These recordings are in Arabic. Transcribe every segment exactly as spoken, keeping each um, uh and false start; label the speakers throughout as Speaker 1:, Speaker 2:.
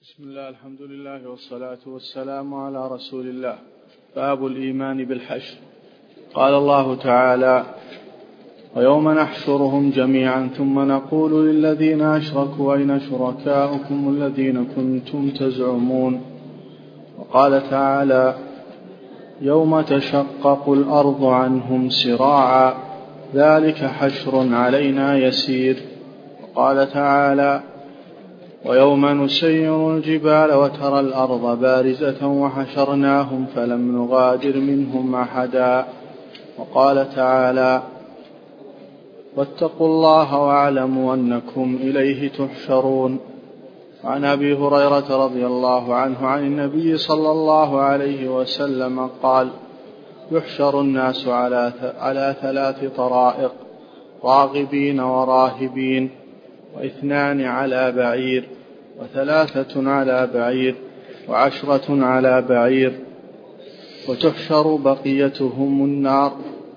Speaker 1: بسم الله، الحمد لله والصلاة والسلام على رسول الله. باب الإيمان بالحشر. قال الله تعالى: ويوم نحشرهم جميعا ثم نقول للذين أشركوا أين شركاؤكم الذين كنتم تزعمون. وقال تعالى: يوم تشقق الأرض عنهم سراعا ذلك حشر علينا يسير. وقال تعالى: ويوم نسير الجبال وترى الأرض بارزة وحشرناهم فلم نغادر منهم أحدا. وقال تعالى: واتقوا الله واعلموا أنكم إليه تحشرون. وعن أبي هريرة رضي الله عنه عن النبي صلى الله عليه وسلم قال: يحشر الناس على على ثلاث طرائق: راغبين وراهبين، واثنان على بعير، وثلاثة على بعير، وعشرة على بعير. وتحشر بقيتهم النار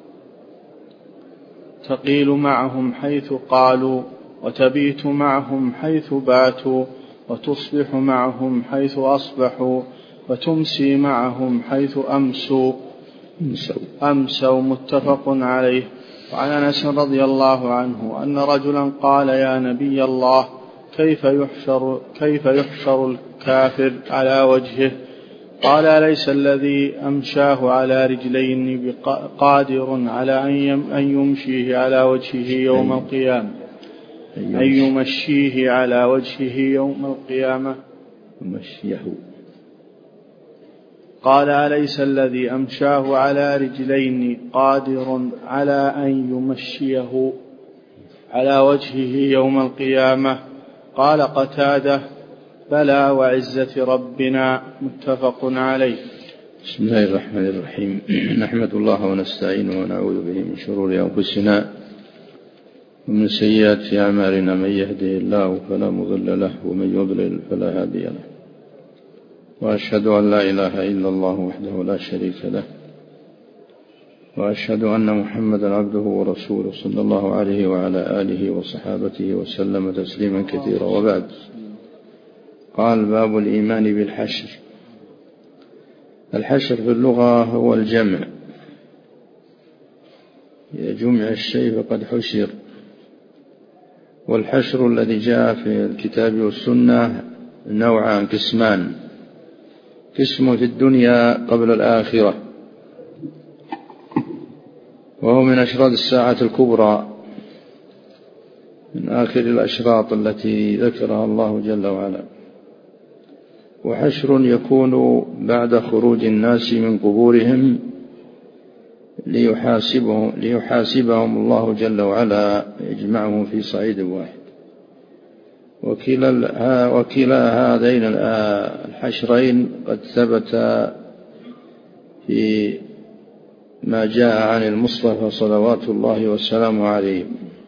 Speaker 1: تقيل معهم حيث قالوا، وتبيت معهم حيث باتوا، وتصبح معهم حيث أصبحوا، وتمسي معهم حيث أمسوا أمسوا متفق عليه. وعن أنس رضي الله عنه أن رجلا قال: يا نبي الله، كيف يحشر, كيف يحشر الكافر على وجهه؟ قال: أليس الذي أمشاه على رجلين قادر على أن يمشيه على وجهه يوم القيامة أن يمشيه على وجهه يوم القيامة
Speaker 2: يمشيه.
Speaker 1: قال: أليس الذي أمشاه على رجلين قادر على أن يمشيه على وجهه يوم القيامة؟ قال قتادة: بلى وعزة ربنا. متفق عليه.
Speaker 2: بسم الله الرحمن الرحيم. نحمد الله ونستعينه ونعوذ به من شرور أنفسنا ومن سيئات أعمالنا، من يهده الله فلا مضل له ومن يضلل فلا هادي له، وأشهد أن لا إله إلا الله وحده لا شريك له، وأشهد أن محمدا عبده ورسوله صلى الله عليه وعلى آله وصحابته وسلم تسليما كثيرا. وبعد، قال: باب الإيمان بالحشر. الحشر في اللغة هو الجمع، جمع الشيء فقد حشر. والحشر الذي جاء في الكتاب والسنة نوعان، قسمان: قسم في الدنيا قبل الآخرة، وهو من أشراط الساعة الكبرى، من آخر الأشراط التي ذكرها الله جل وعلا. وحشر يكون بعد خروج الناس من قبورهم ليحاسبهم, ليحاسبهم الله جل وعلا، يجمعهم في صعيد واحد. وكلا, وكلا هذين الحشرين قد ثبت في ما جاء عن المصطفى صلوات الله والسلام عليه.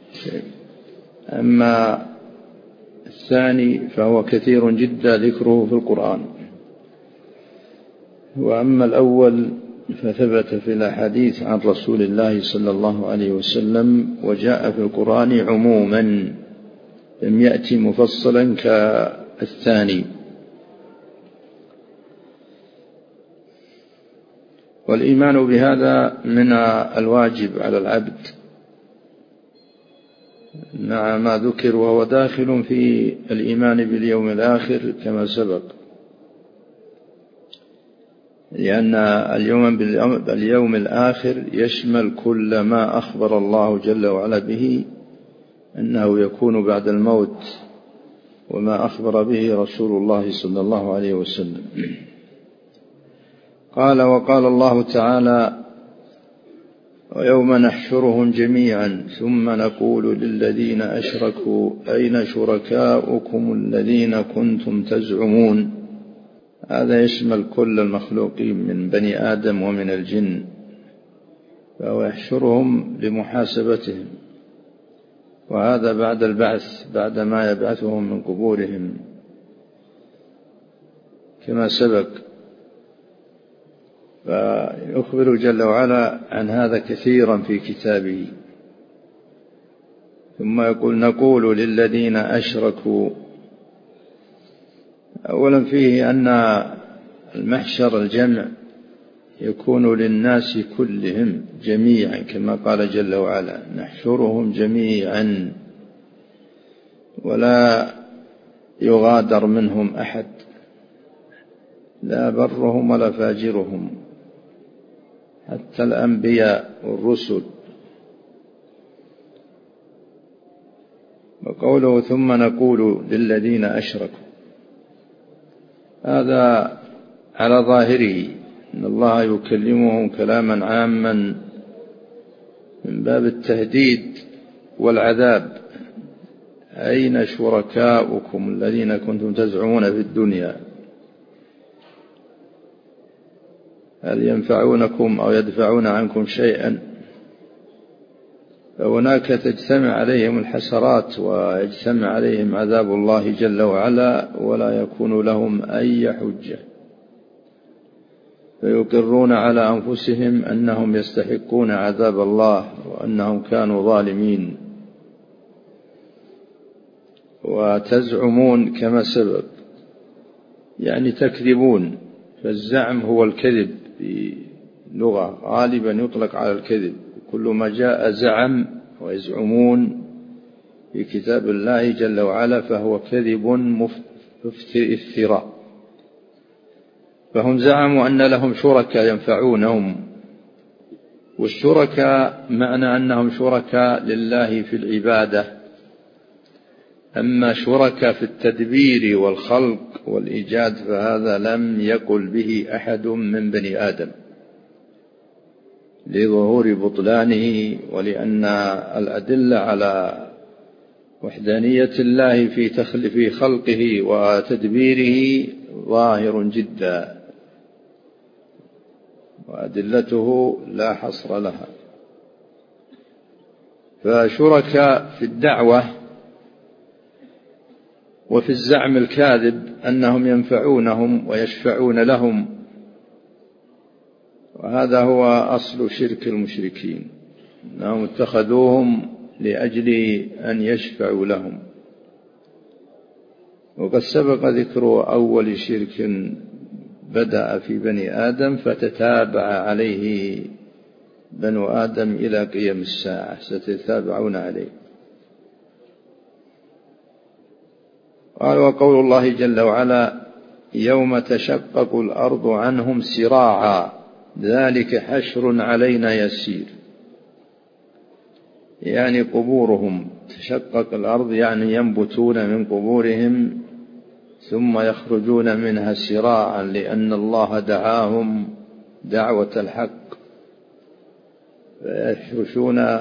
Speaker 2: أما الثاني فهو كثير جدا ذكره في القرآن، وأما الأول فثبت في الأحاديث عن رسول الله صلى الله عليه وسلم، وجاء في القرآن عموما، لم يأتي مفصلا كالثاني. والإيمان بهذا من الواجب على العبد مع ما ذكر، وهو داخل في الإيمان باليوم الآخر كما سبق، لأن اليوم باليوم الآخر يشمل كل ما أخبر الله جل وعلا به أنه يكون بعد الموت، وما أخبر به رسول الله صلى الله عليه وسلم. قال: وقال الله تعالى: ويوم نحشرهم جميعا ثم نقول للذين أشركوا أين شركاؤكم الذين كنتم تزعمون. هذا يشمل كل المخلوقين من بني آدم ومن الجن، فهو يحشرهم لمحاسبتهم، وهذا بعد البعث، بعد ما يبعثهم من قبورهم كما سبق. فيخبر جل وعلا عن هذا كثيرا في كتابه. ثم يقول: نقول للذين أشركوا أولا فيه أن المحشر الجمع يكون للناس كلهم جميعا، كما قال جل وعلا: نحشرهم جميعا ولا يغادر منهم أحد، لا برهم ولا فاجرهم، حتى الأنبياء والرسل. وقوله: ثم نقول للذين أشركوا، هذا على ظاهره أن الله يكلمهم كلاما عاما من باب التهديد والعذاب: أين شركاؤكم الذين كنتم تزعمون في الدنيا؟ هل ينفعونكم أو يدفعون عنكم شيئا؟ فهناك تجتمع عليهم الحسرات ويجتمع عليهم عذاب الله جل وعلا، ولا يكون لهم أي حجة، فيقرون على أنفسهم أنهم يستحقون عذاب الله وأنهم كانوا ظالمين. وتزعمون كما سبق، يعني تكذبون، فالزعم هو الكذب في لغة، غالبا يطلق على الكذب، كل ما جاء زعم ويزعمون في كتاب الله جل وعلا فهو كذب افتراء. فهم زعموا أن لهم شركاء ينفعونهم، والشركاء معنى أنهم شركاء لله في العبادة، أما شركاء في التدبير والخلق والإيجاد فهذا لم يقل به أحد من بني آدم، لظهور بطلانه، ولأن الأدلة على وحدانية الله في خلقه وتدبيره ظاهر جدا، وأدلته لا حصر لها. فشركاء في الدعوة وفي الزعم الكاذب أنهم ينفعونهم ويشفعون لهم، وهذا هو أصل شرك المشركين، أنهم اتخذوهم لأجل أن يشفعوا لهم. وقد سبق ذكر أول شرك بدأ في بني آدم فتتابع عليه بنو آدم إلى قيام الساعة، ستتابعون عليه. قال: وقول الله جل وعلا: يوم تشقق الأرض عنهم سراعا ذلك حشر علينا يسير، يعني قبورهم تشقق الأرض، يعني ينبتون من قبورهم ثم يخرجون منها سراعا، لأن الله دعاهم دعوة الحق فيحرشون.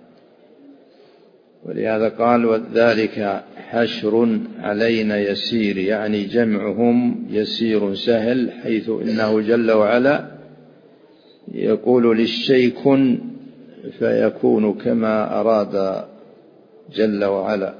Speaker 2: ولهذا قال: وذلك حشر علينا يسير، يعني جمعهم يسير سهل، حيث إنه جل وعلا يقول للشيء كن فيكون كما أراد جل وعلا.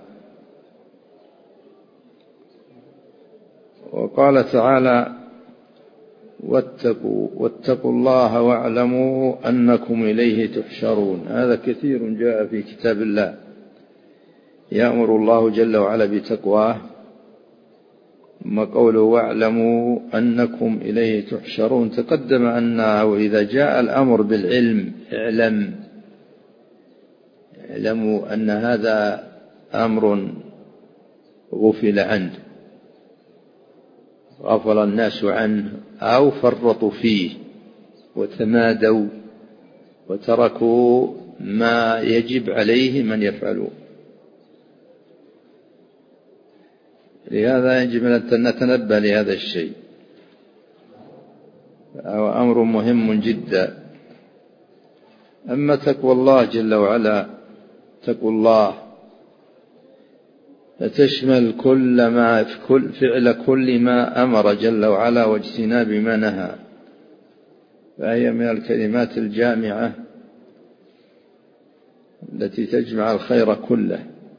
Speaker 2: وقال تعالى: واتقوا, واتقوا الله واعلموا أنكم إليه تحشرون. هذا كثير جاء في كتاب الله، يأمر الله جل وعلا بتقواه، ثم قوله: واعلموا أنكم إليه تحشرون. تقدم أنه إذا جاء الأمر بالعلم اعلم، اعلموا أن هذا أمر غفل عنه، غفل الناس عنه أو فرطوا فيه وتمادوا وتركوا ما يجب عليه من يفعلون. لهذا يجب أن نتنبه لهذا الشيء، هو أمر مهم جدا. أما تقوى الله جل وعلا، تقوى الله فتشمل كل ما كل فعل كل ما أمر جل وعلا واجتناب ما نهى، فهي من الكلمات الجامعة التي تجمع الخير كله.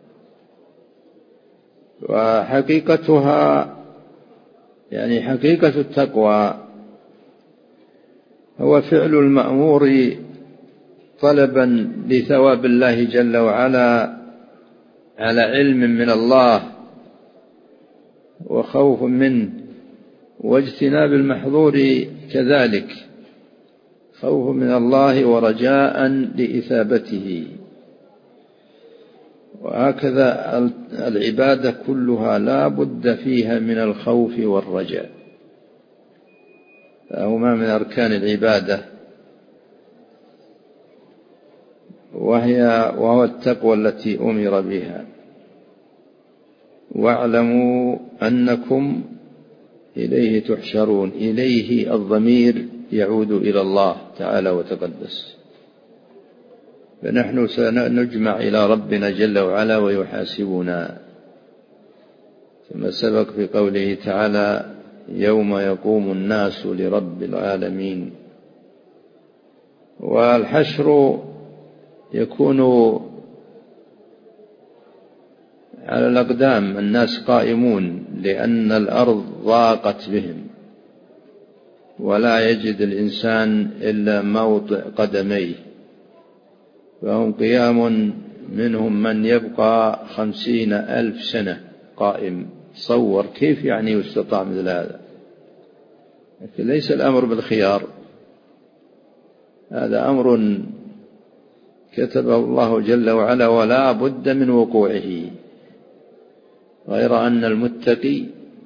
Speaker 2: وحقيقتها يعني حقيقة التقوى هو فعل المأمور طلبا لثواب الله جل وعلا على علم من الله وخوف منه واجتناب المحظور كذلك، خوف من الله ورجاء لإثابته. وهكذا العبادة كلها لا بد فيها من الخوف والرجاء، فهما من أركان العبادة، وهي وهو التقوى التي أمر بها. واعلموا أنكم إليه تحشرون. إليه الضمير يعود إلى الله تعالى وتقدس، فنحن سنجمع إلى ربنا جل وعلا ويحاسبنا، ثم سبق في قوله تعالى يوم يقوم الناس لرب العالمين. والحشر يكون على الأقدام، الناس قائمون لأن الأرض ضاقت بهم، ولا يجد الإنسان إلا موطئ قدميه، فهم قيام، منهم من يبقى خمسين ألف سنة قائم. تصور كيف يعني يستطاع مثل هذا؟ لكن ليس الأمر بالخيار، هذا أمر كتبه الله جل وعلا ولا بد من وقوعه، غير أن المتقي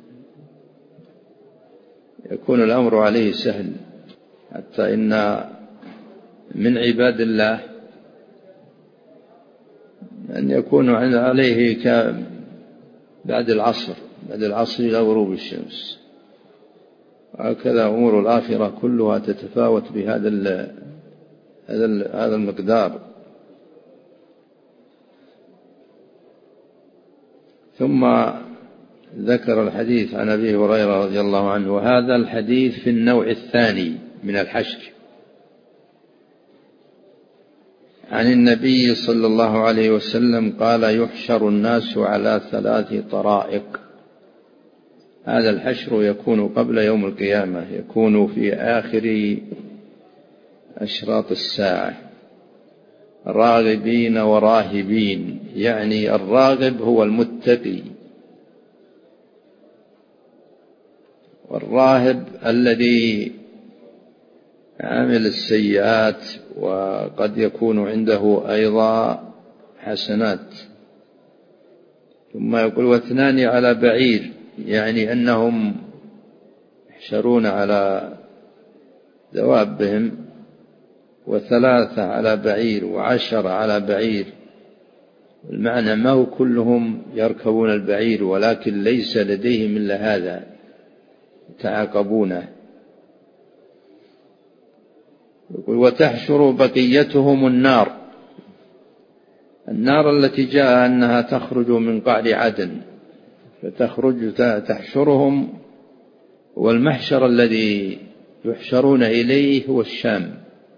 Speaker 2: يكون الأمر عليه سهل، حتى إن من عباد الله أن يكون عليه بعد العصر بعد العصر إلى غروب الشمس. وهكذا أمور الآخرة كلها تتفاوت بهذا هذا المقدار. ثم ذكر الحديث عن أبي هريرة رضي الله عنه، وهذا الحديث في النوع الثاني من الحشر، عن النبي صلى الله عليه وسلم قال يحشر الناس على ثلاث طرائق. هذا الحشر يكون قبل يوم القيامة، يكون في آخر أشراط الساعة، راغبين وراهبين، يعني الراغب هو المتقي، والراهب الذي عمل السيئات وقد يكون عنده أيضا حسنات. ثم يقول واثنان على بعير، يعني أنهم يحشرون على دوابهم، وثلاثة على بعير، وعشر على بعير. المعنى ما هو كلهم يركبون البعير، ولكن ليس لديهم إلا هذا يتعاقبونه. يقول وتحشر بقيتهم النار، النار التي جاء أنها تخرج من قعر عدن، فتخرج تحشرهم. والمحشر الذي يحشرون إليه هو الشام،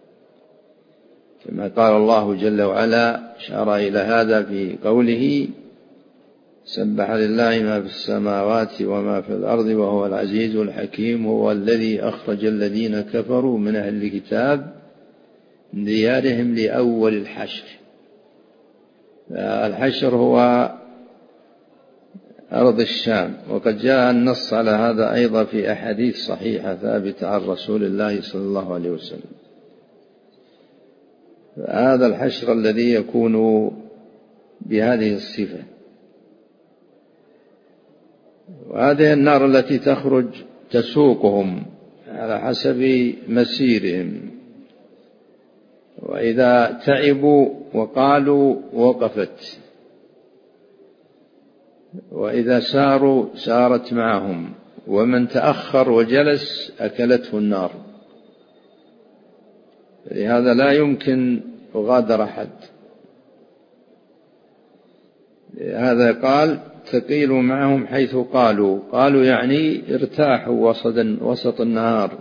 Speaker 2: كما قال الله جل وعلا، أشار إلى هذا في قوله سبح لله ما في السماوات وما في الأرض وهو العزيز الحكيم، هو الذي أخرج الذين كفروا من أهل الكتاب من ديارهم لأول الحشر. الحشر هو أرض الشام، وقد جاء النص على هذا أيضا في أحاديث صحيحة ثابتة عن رسول الله صلى الله عليه وسلم. هذا الحشر الذي يكون بهذه الصفة. وهذه النار التي تخرج تسوقهم على حسب مسيرهم، وإذا تعبوا وقالوا وقفت، وإذا ساروا سارت معهم، ومن تأخر وجلس أكلته النار. لهذا لا يمكن يغادر أحد. هذا قال تقيل معهم حيث قالوا، قالوا يعني ارتاحوا وسط النهار،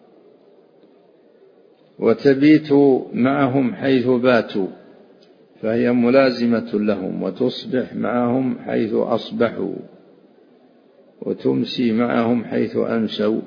Speaker 2: وتبيت معهم حيث باتوا، فهي ملازمة لهم، وتصبح معهم حيث أصبحوا، وتمسي معهم حيث أمسوا،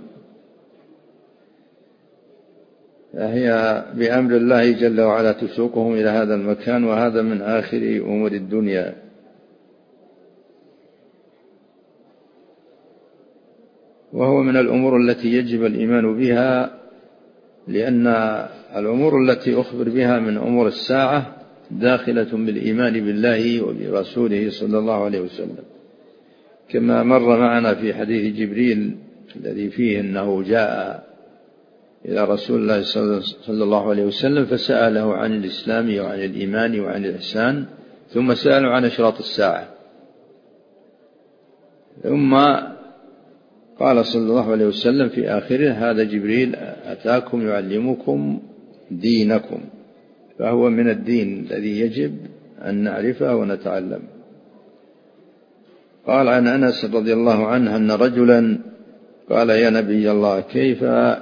Speaker 2: فهي بأمر الله جل وعلا تسوقهم إلى هذا المكان، وهذا من آخر أمور الدنيا. وهو من الأمور التي يجب الإيمان بها، لأن الأمور التي أخبر بها من أمور الساعة داخلة بالإيمان بالله وبرسوله صلى الله عليه وسلم، كما مر معنا في حديث جبريل الذي فيه أنه جاء إلى رسول الله صلى الله عليه وسلم فسأله عن الإسلام وعن الإيمان وعن الإحسان، ثم سأله عن أشراط الساعة، ثم قال صلى الله عليه وسلم في آخره: هذا جبريل أتاكم يعلمكم دينكم. فهو من الدين الذي يجب أن نعرفه ونتعلم. قال عن أنس رضي الله عنه أن رجلا قال: يا نبي الله، كيف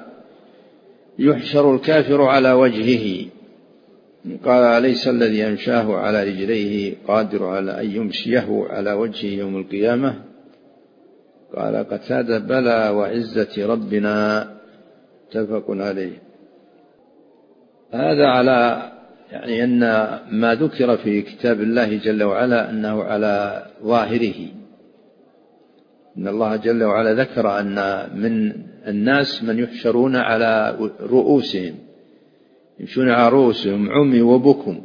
Speaker 2: يحشر الكافر على وجهه؟ قال: أليس الذي يمشاه على رجليه قادر على أن يمشيه على وجهه يوم القيامة؟ قال قتادة: بلى وعزة ربنا. متفق عليه. هذا على يعني أن ما ذكر في كتاب الله جل وعلا أنه على ظاهره، إن الله جل وعلا ذكر أن من الناس من يحشرون على رؤوسهم، يمشون على رؤوسهم عمي وبكم.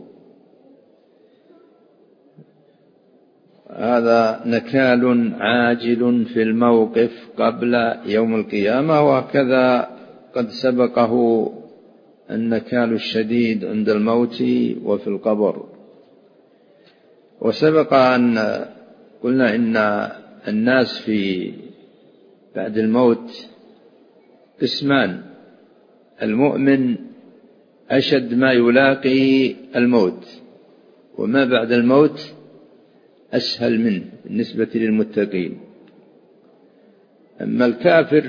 Speaker 2: هذا نكال عاجل في الموقف قبل يوم القيامة، وهكذا قد سبقه النكال الشديد عند الموت وفي القبر. وسبق أن قلنا إن الناس في بعد الموت قسمان: المؤمن أشد ما يلاقي الموت، وما بعد الموت أسهل منه بالنسبة للمتقين. أما الكافر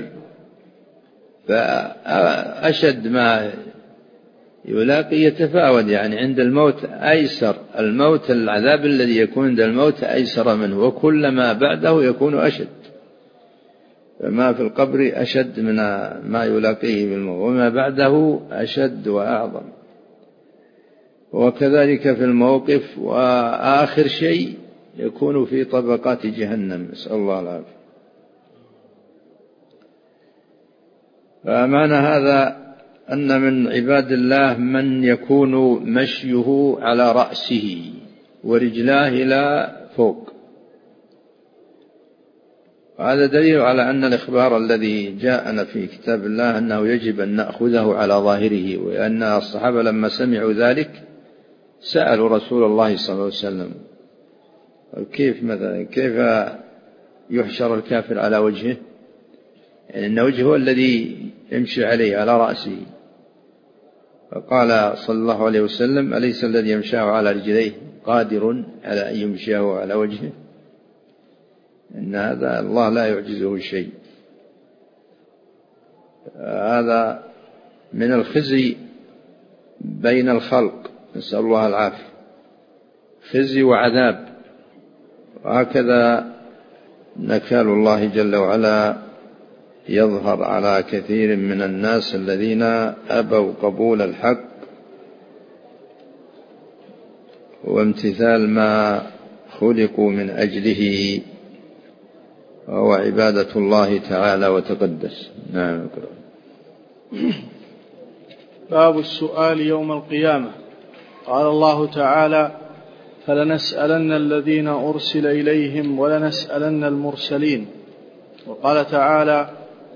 Speaker 2: فأشد ما يلاقي يتفاوت، يعني عند الموت أيسر، الموت العذاب الذي يكون عند الموت أيسر منه، وكلما بعده يكون أشد. فما في القبر أشد من ما يلاقيه بالموت، وما بعده أشد وأعظم. وكذلك في الموقف، وآخر شيء يكون في طبقات جهنم، نسأل الله العافية. فمعنى هذا أن من عباد الله من يكون مشيه على رأسه ورجلاه إلى فوق. هذا دليل على أن الإخبار الذي جاءنا في كتاب الله أنه يجب أن نأخذه على ظاهره، وأن الصحابة لما سمعوا ذلك سألوا رسول الله صلى الله عليه وسلم: كيف مثلا كيف يحشر الكافر على وجهه؟ يعني أن وجهه الذي يمشي عليه على رأسه. فقال صلى الله عليه وسلم: أليس الذي يمشاه على رجليه قادر على أن يمشيه على وجهه؟ إن هذا الله لا يعجزه شيء. هذا من الخزي بين الخلق، نسأل الله العافية، خزي وعذاب. وهكذا نكال الله جل وعلا يظهر على كثير من الناس الذين أبوا قبول الحق وامتثال ما خلقوا من أجله، وهو عبادة الله تعالى وتقدس. نعم.
Speaker 1: باب السؤال يوم القيامة. قال الله تعالى: فلنسألن الذين أرسل إليهم ولنسألن المرسلين. وقال تعالى: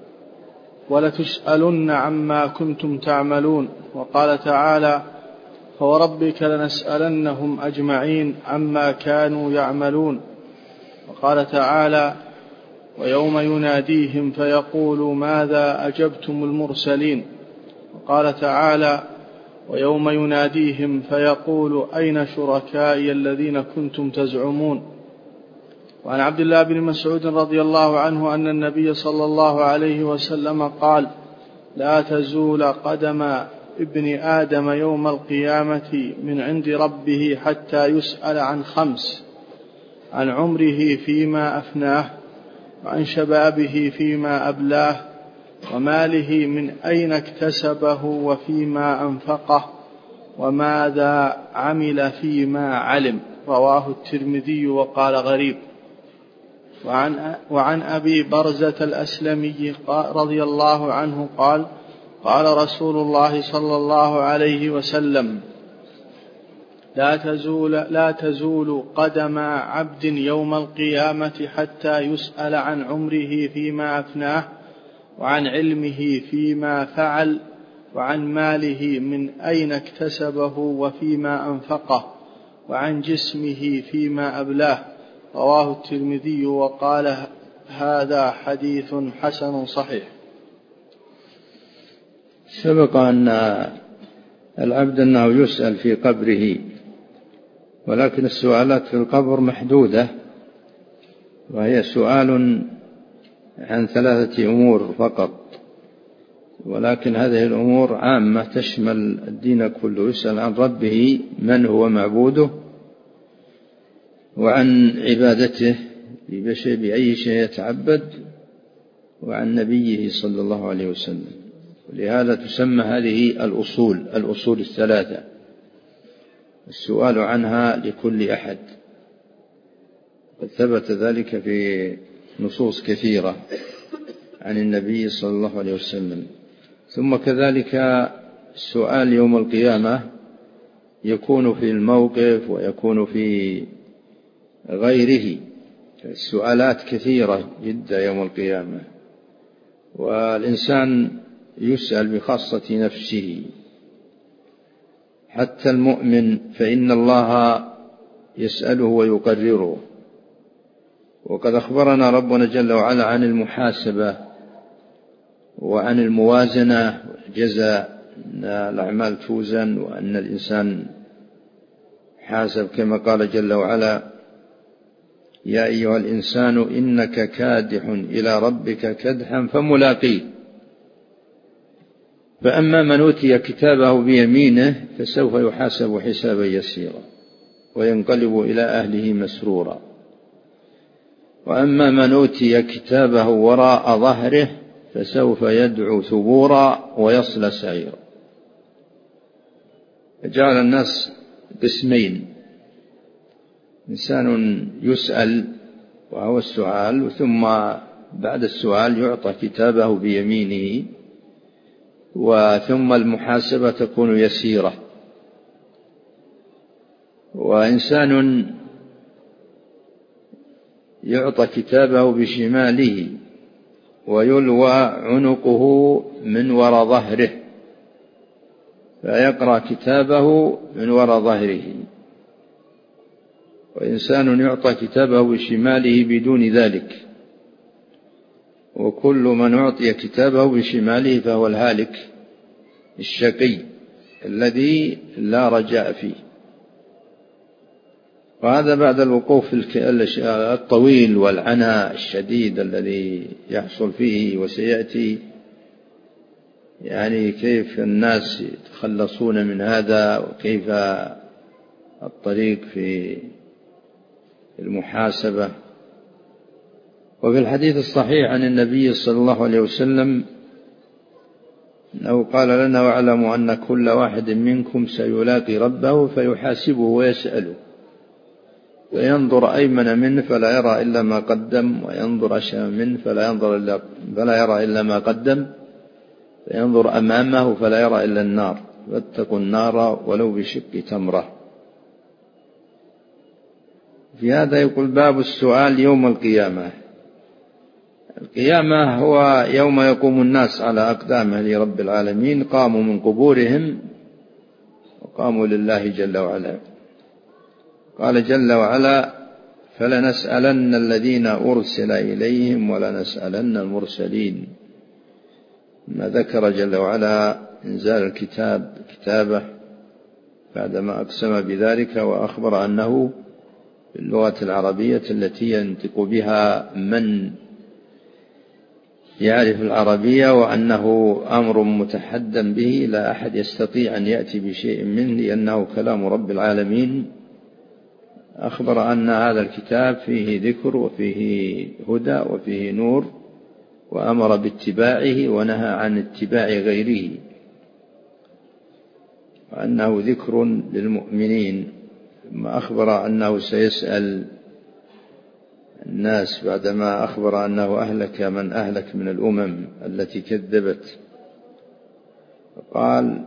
Speaker 1: ولتسألن عما كنتم تعملون. وقال تعالى: فوربك لنسألنهم أجمعين عما كانوا يعملون. وقال تعالى: ويوم يناديهم فيقول ماذا أجبتم المرسلين. وقال تعالى: ويوم يناديهم فيقول أين شركائي الذين كنتم تزعمون. وعن عبد الله بن مسعود رضي الله عنه أن النبي صلى الله عليه وسلم قال: لا تزول قدم ابن آدم يوم القيامة من عند ربه حتى يسأل عن خمس: عن عمره فيما أفناه، وعن شبابه فيما أبلاه، وماله من أين اكتسبه وفيما أنفقه، وماذا عمل فيما علم. رواه الترمذي وقال غريب. وعن, وعن أبي برزة الأسلمي رضي الله عنه قال قال رسول الله صلى الله عليه وسلم لا تزول, لا تزول قدم عبد يوم القيامة حتى يسأل عن عمره فيما أفناه وعن علمه فيما فعل وعن ماله من أين اكتسبه وفيما أنفقه وعن جسمه فيما أبلاه. رواه الترمذي وقال هذا حديث حسن صحيح.
Speaker 2: سبق أن العبد أنه يسأل في قبره، ولكن السؤالات في القبر محدودة، وهي سؤال عن ثلاثة أمور فقط، ولكن هذه الأمور عامة تشمل الدين كله. يسأل عن ربه من هو معبوده، وعن عبادته بأي شيء يتعبد، وعن نبيه صلى الله عليه وسلم. ولهذا تسمى هذه الأصول الأصول الثلاثة، السؤال عنها لكل أحد، قد ثبت ذلك في نصوص كثيرة عن النبي صلى الله عليه وسلم. ثم كذلك السؤال يوم القيامة يكون في الموقف ويكون في غيره. السؤالات كثيرة جدا يوم القيامة، والإنسان يسأل بخاصة نفسه. حتى المؤمن فإن الله يسأله ويقرره. وقد أخبرنا ربنا جل وعلا عن المحاسبة وعن الموازنة والجزاء، أن الأعمال توزن وأن الإنسان حاسب، كما قال جل وعلا يا أيها الإنسان إنك كادح إلى ربك كدحا فملاقيه. فأما من أوتي كتابه بيمينه فسوف يحاسب حسابا يسيرا وينقلب إلى أهله مسرورا، وأما من أوتي كتابه وراء ظهره فسوف يدعو ثبورا ويصلى سعيرا. فجعل الناس قسمين: إنسان يسأل وهو السؤال، ثم بعد السؤال يعطى كتابه بيمينه، وثم المحاسبة تكون يسيرة. وإنسان يعطى كتابه بشماله ويلوى عنقه من وراء ظهره، فيقرأ كتابه من وراء ظهره. وإنسان يعطى كتابه بشماله بدون ذلك. وكل من أعطي كتابه بشماله فهو الهالك الشقي الذي لا رجاء فيه. وهذا بعد الوقوف الطويل والعناء الشديد الذي يحصل فيه، وسيأتي يعني كيف الناس يتخلصون من هذا، وكيف الطريق في المحاسبة. وفي الحديث الصحيح عن النبي صلى الله عليه وسلم أنه قال لنا واعلموا أن كل واحد منكم سيلاقي ربه فيحاسبه ويسأله، وينظر أيمن منه فلا يرى إلا ما قدم، وينظر أشأم منه فلا ينظر إلا فلا يرى إلا ما قدم، وينظر أمامه فلا يرى إلا النار، فاتقوا النار ولو بشق تمرة. في هذا يقول باب السؤال يوم القيامة. القيامة هو يوم يقوم الناس على أقدامه لرب العالمين، قاموا من قبورهم وقاموا لله جل وعلا. قال جل وعلا فلنسألن الذين أرسل إليهم ولنسألن المرسلين. ما ذكر جل وعلا إنزال الكتاب كتابه بعدما أقسم بذلك، وأخبر أنه باللغة العربية التي ينطق بها من يعرف العربية، وأنه أمر متحدى به لا أحد يستطيع أن يأتي بشيء منه لأنه كلام رب العالمين. أخبر أن هذا الكتاب فيه ذكر وفيه هدى وفيه نور، وأمر باتباعه ونهى عن اتباع غيره، وأنه ذكر للمؤمنين. ثم أخبر أنه سيسأل الناس بعدما أخبر أنه أهلك من أهلك من الأمم التي كذبت، قال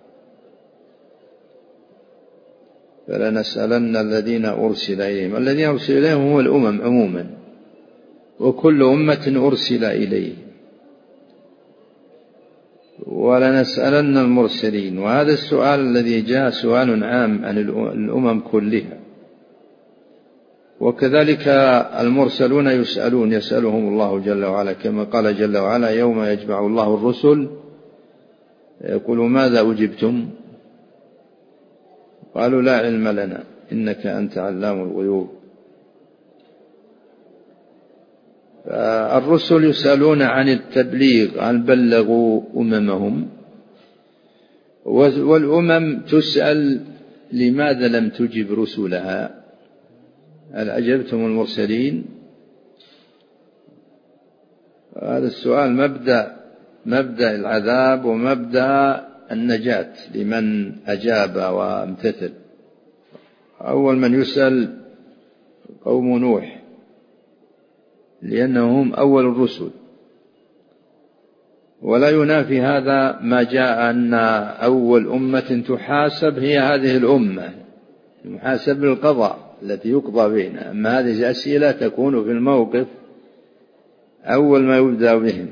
Speaker 2: فلنسألن الذين أرسل إليهم. الذين أرسل إليهم هو الأمم عموما، وكل أمة أرسل إليه. ولنسألن المرسلين، وهذا السؤال الذي جاء سؤال عام عن الأمم كلها، وكذلك المرسلون يسألون يسألهم الله جل وعلا، كما قال جل وعلا يوم يجمع الله الرسل يقول ماذا أجبتم؟ قالوا لا علم لنا إنك أنت علام الغيوب. الرسل يسألون عن التبليغ، عن بلغوا أممهم، والأمم تسأل لماذا لم تجب رسلها؟ هل أجبتم المرسلين؟ هذا السؤال مبدأ مبدأ العذاب ومبدأ النجاة لمن أجاب وامتثل. أول من يسأل قوم نوح، لأنهم أول الرسل، ولا ينافي هذا ما جاء أن أول أمة تحاسب هي هذه الأمة، المحاسب بالقضاء التي يقضى بينها. أما هذه الأسئلة تكون في الموقف أول ما يبدأ بهم.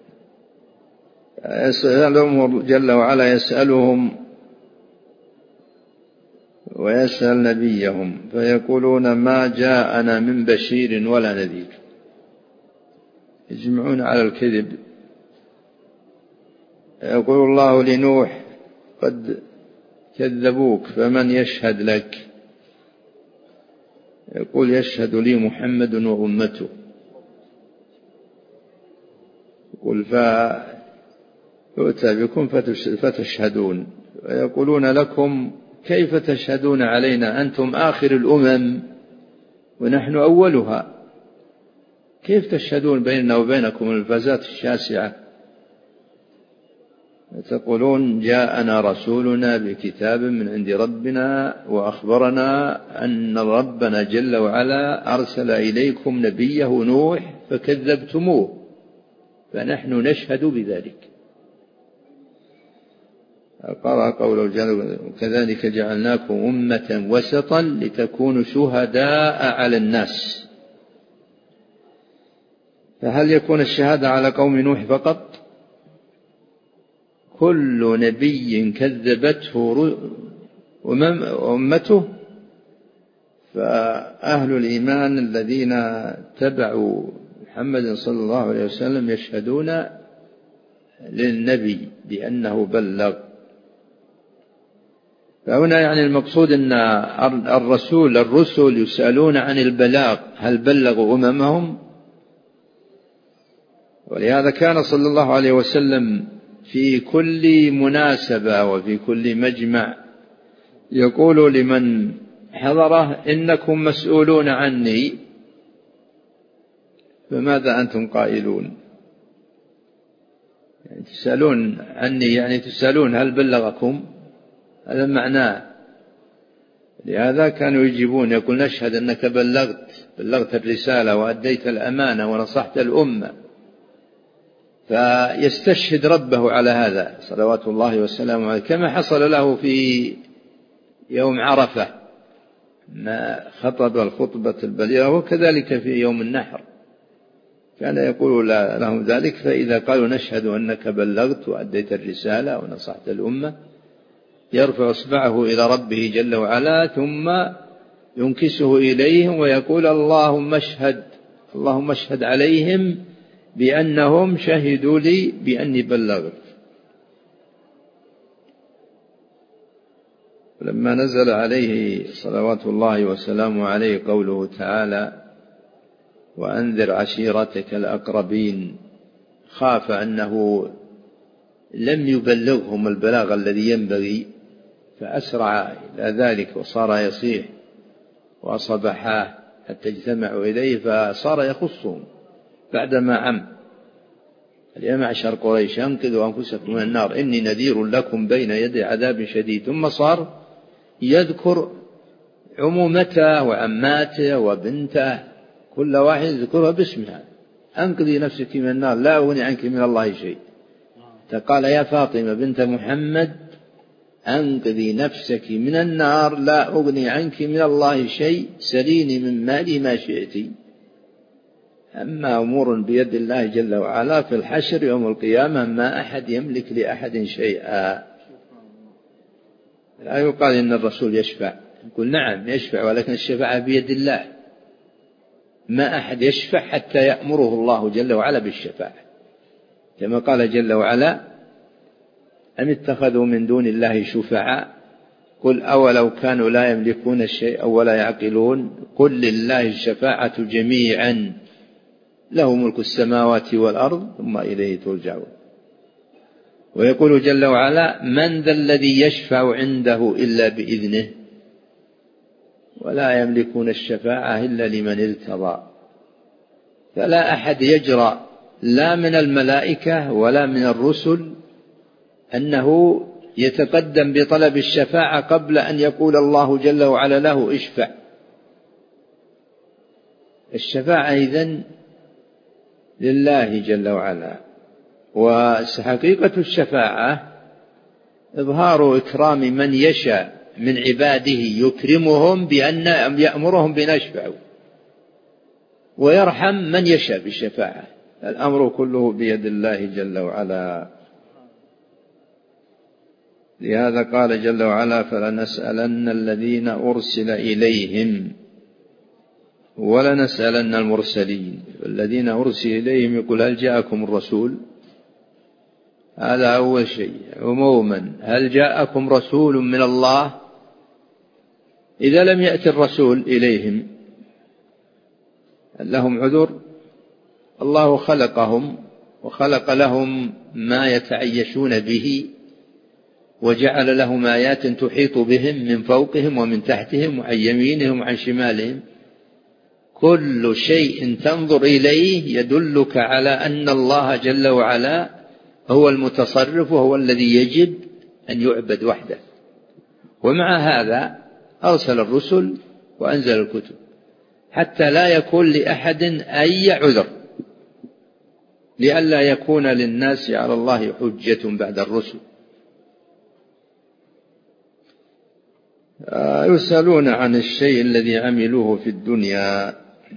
Speaker 2: يسألهم جل وعلا، يسألهم ويسأل نبيهم فيقولون ما جاءنا من بشير ولا نذير. يجمعون على الكذب. يقول الله لنوح قد كذبوك فمن يشهد لك؟ يقول يشهد لي محمد وأمته. يقول فيؤتى بكم فتشهدون، ويقولون لكم كيف تشهدون علينا أنتم آخر الأمم ونحن أولها؟ كيف تشهدون بيننا وبينكم الفازات الشاسعة؟ تقولون جاءنا رسولنا بكتاب من عند ربنا وأخبرنا أن ربنا جل وعلا أرسل إليكم نبيه نوح فكذبتموه فنحن نشهد بذلك. قرأ قوله جل وكذلك جعلناكم أمة وسطا لتكونوا شهداء على الناس. فهل يكون الشهادة على قوم نوح فقط؟ كل نبي كذبته أمته فأهل الإيمان الذين اتبعوا محمد صلى الله عليه وسلم يشهدون للنبي بأنه بلغ. فهنا يعني المقصود أن الرسول الرسل يسألون عن البلاغ، هل بلغوا أممهم؟ ولهذا كان صلى الله عليه وسلم في كل مناسبة وفي كل مجمع يقول لمن حضره إنكم مسؤولون عني فماذا أنتم قائلون؟ يعني تسألون عني يعني تسألون هل بلغكم؟ هذا معناه. لهذا كانوا يجيبون يقول نشهد أنك بلغت بلغت الرسالة وأديت الأمانة ونصحت الأمة، فيستشهد ربه على هذا صلوات الله وسلامه عليه، كما حصل له في يوم عرفة ما خطب الخطبة البليغة، وكذلك في يوم النحر كان يقول لهم ذلك. فإذا قالوا نشهد أنك بلغت وأديت الرسالة ونصحت الأمة يرفع إصبعه إلى ربه جل وعلا ثم ينكسه إليهم ويقول اللهم اشهد اللهم اشهد عليهم بأنهم شهدوا لي بأني بلغت. لما نزل عليه صلوات الله وسلامه عليه قوله تعالى وأنذر عشيرتك الأقربين، خاف أنه لم يبلغهم البلاغ الذي ينبغي فأسرع إلى ذلك وصار يصيح وصبحاه حتى اجتمعوا إليه فصار يخصهم بعدما عم يا معشر قريش أنقذوا أنفسكم من النار إني نذير لكم بين يدي عذاب شديد، ثم صار يذكر عمومته وعماته وبنته كل واحد يذكرها باسمها. أنقذي نفسك من النار لا أغني عنك من الله شيء. قال يا فاطمة بنت محمد أنقذي نفسك من النار لا أغني عنك من الله شيء، سليني من مالي ما شئت. أما أمور بيد الله جل وعلا في الحشر يوم القيامة ما أحد يملك لأحد شيئا. لا يقال إن الرسول يشفع، يقول نعم يشفع ولكن الشفاعة بيد الله، ما أحد يشفع حتى يأمره الله جل وعلا بالشفاعة، كما قال جل وعلا أم اتخذوا من دون الله شفعاء قل أولو كانوا لا يملكون الشيء ولا يعقلون قل لله الشفاعة جميعا له ملك السماوات والأرض ثم إليه ترجعون. ويقول جل وعلا من ذا الذي يشفع عنده إلا بإذنه ولا يملكون الشفاعة إلا لمن ارتضى. فلا أحد يجرأ لا من الملائكة ولا من الرسل أنه يتقدم بطلب الشفاعة قبل أن يقول الله جل وعلا له اشفع. الشفاعة إذن لله جل وعلا. وحقيقة الشفاعة إظهار إكرام من يشاء من عباده، يكرمهم بأن يأمرهم بأن يشفعوا، ويرحم من يشاء بالشفاعة. الأمر كله بيد الله جل وعلا. لهذا قال جل وعلا فلنسألن الذين أرسل إليهم ولنسألن المرسلين. الذين أرسل إليهم يقول هل جاءكم الرسول؟ هذا أول شيء. عموما هل جاءكم رسول من الله؟ إذا لم يأتي الرسول إليهم لهم عذر. الله خلقهم وخلق لهم ما يتعيشون به وجعل لهم آيات تحيط بهم من فوقهم ومن تحتهم وعن يمينهم وعن شمالهم. كل شيء تنظر إليه يدلك على أن الله جل وعلا هو المتصرف وهو الذي يجب أن يعبد وحده. ومع هذا أرسل الرسل وأنزل الكتب حتى لا يكون لأحد أي عذر، لئلا يكون للناس على الله حجة بعد الرسل. يسألون عن الشيء الذي عملوه في الدنيا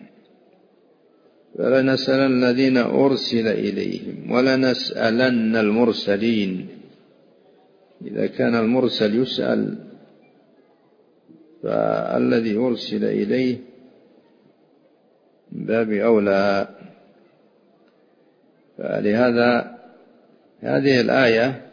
Speaker 2: فلنسألن الذين أرسل إليهم ولنسألن المرسلين. إذا كان المرسل يسأل فالذي أرسل إليه من باب أولى. فلهذا هذه الآية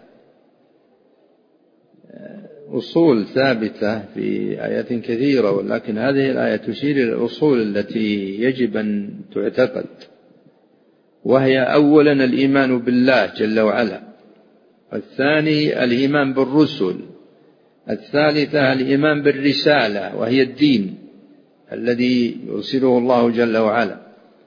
Speaker 2: أصول ثابتة في آيات كثيرة، ولكن هذه الآية تشير إلى الأصول التي يجب أن تعتقد، وهي أولا الإيمان بالله جل وعلا، الثاني الإيمان بالرسل، الثالثة الإيمان بالرسالة وهي الدين الذي يرسله الله جل وعلا،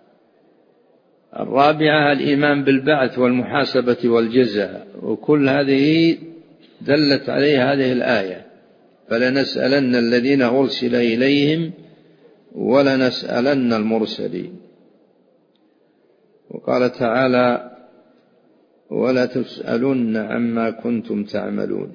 Speaker 2: الرابعة الإيمان بالبعث والمحاسبة والجزاء. وكل هذه دلت عليه هذه الآية فلنسألن الذين أرسل إليهم ولنسألن المرسلين. وقال تعالى ولا تسألن عما كنتم تعملون.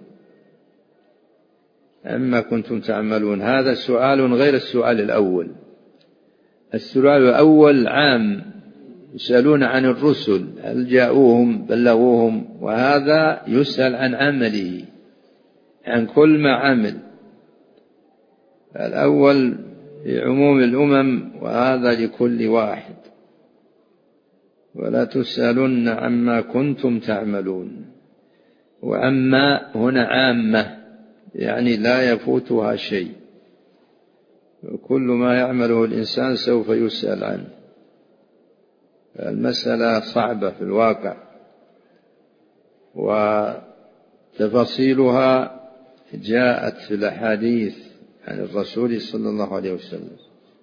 Speaker 2: عما كنتم تعملون هذا سؤال غير السؤال الأول. السؤال الأول عام، يسألون عن الرسل هل جاءوهم بلغوهم، وهذا يسأل عن عمله، عن كل ما عمل. الأول لعموم الأمم وهذا لكل واحد. ولا تسألن عما كنتم تعملون. وعما هنا عامة يعني لا يفوتها شيء، وكل ما يعمله الإنسان سوف يسأل عنه. المسألة صعبة في الواقع وتفاصيلها جاءت في الأحاديث عن الرسول صلى الله عليه وسلم.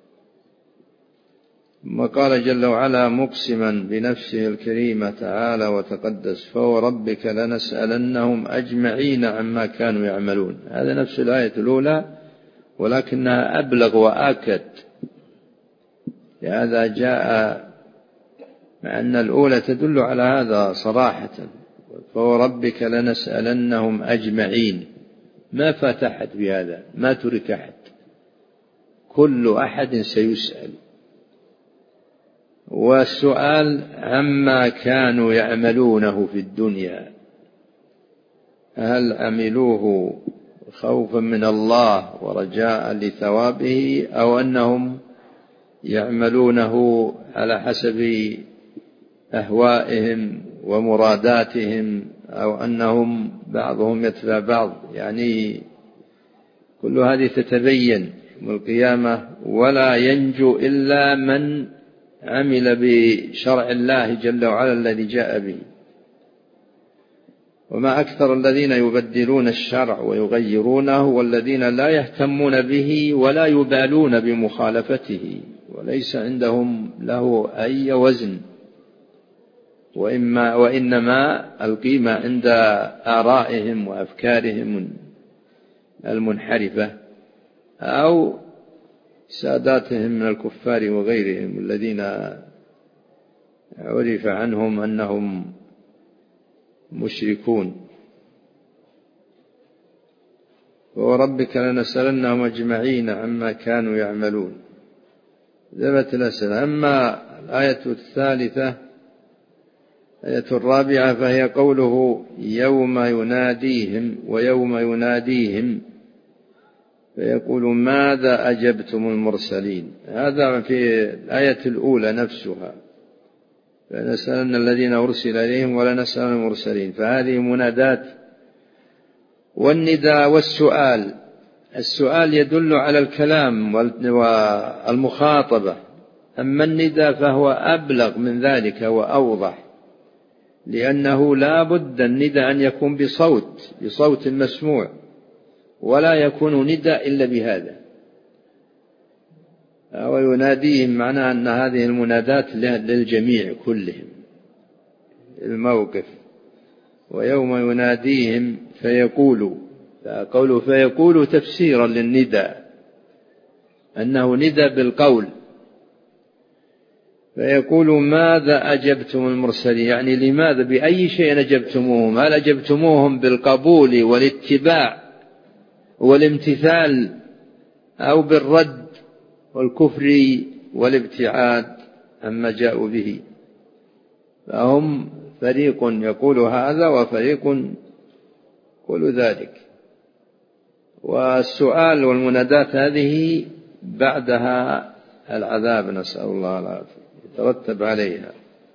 Speaker 2: ثم قال جل وعلا مقسما بنفسه الكريمة تعالى وتقدس فوربك لنسألنهم أجمعين عما كانوا يعملون. هذا نفس الآية الأولى ولكنها أبلغ وآكد، لهذا جاء مع أن الأولى تدل على هذا صراحة، فوربك لنسألنهم أجمعين، ما فات أحد بهذا، ما ترك أحد، كل أحد سيسأل. والسؤال عما كانوا يعملونه في الدنيا، هل عملوه خوفا من الله ورجاء لثوابه، أو أنهم يعملونه على حسب أهوائهم ومراداتهم، أو أنهم بعضهم يتبع بعض. يعني كل هذه تتبين يوم القيامة، ولا ينجو إلا من عمل بشرع الله جل وعلا الذي جاء به. وما أكثر الذين يبدلون الشرع ويغيرونه، والذين لا يهتمون به ولا يبالون بمخالفته، وليس عندهم له أي وزن، وإما وإنما القيمة عند آرائهم وأفكارهم المنحرفة، أو ساداتهم من الكفار وغيرهم الذين عرف عنهم أنهم مشركون. وربك لنسألنهم أجمعين عما كانوا يعملون. ذبت الأسئلة. أما الآية الثالثة الآية الرابعة فهي قوله يوم يناديهم ويوم يناديهم فيقول ماذا أجبتم المرسلين. هذا في الآية الأولى نفسها، فنسألن الذين أرسل إليهم ولا نسأل المرسلين، فهذه منادات. والنداء والسؤال، السؤال يدل على الكلام والمخاطبة، أما النداء فهو أبلغ من ذلك وأوضح، لأنه لا بد النداء أن يكون بصوت بصوت مسموع، ولا يكون نداء إلا بهذا. ويناديهم معناه أن هذه المنادات للجميع كلهم الموقف. ويوم يناديهم فيقول، فقوله فيقول تفسيرا للنداء أنه ندى بالقول. فيقول ماذا أجبتم المرسلين، يعني لماذا بأي شيء أجبتموهم؟ هل أجبتموهم بالقبول والاتباع والامتثال، أو بالرد والكفر والابتعاد عما جاءوا به؟ فهم فريق يقول هذا وفريق يقول ذلك. والسؤال والمنادات هذه بعدها العذاب، نسأل الله العافية، يترتب عليها.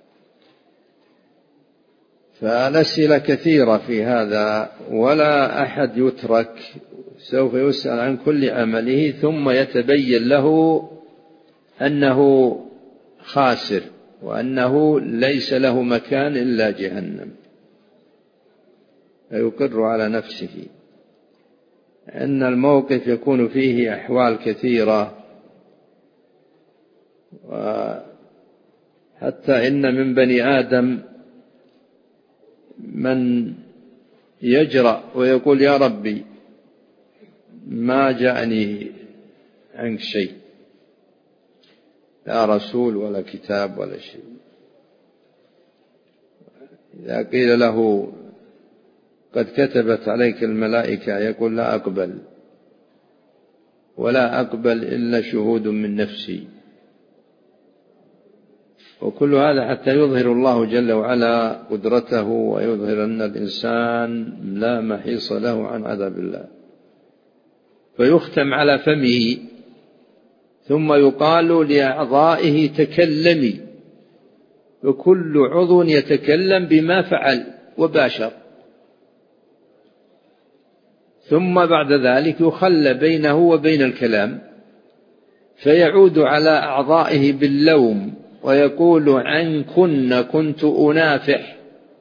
Speaker 2: فالأسئلة كثيرة في هذا، ولا أحد يترك، سوف يسأل عن كل عمله، ثم يتبين له أنه خاسر، وأنه ليس له مكان إلا جهنم. فيقر على نفسه أن الموقف يكون فيه أحوال كثيرة، وحتى إن من بني آدم من يجرأ ويقول يا ربي ما جاءني عنك شيء، لا رسول ولا كتاب ولا شيء. إذا قيل له قد كتبت عليك الملائكة يقول لا أقبل، ولا أقبل إلا شهود من نفسي. وكل هذا حتى يظهر الله جل وعلا قدرته، ويظهر أن الإنسان لا محيص له عن عذاب الله. فيختم على فمه، ثم يقال لأعضائه تكلمي، وكل عضو يتكلم بما فعل وباشر. ثم بعد ذلك يخلى بينه وبين الكلام، فيعود على أعضائه باللوم ويقول عنكن كنت أنافح.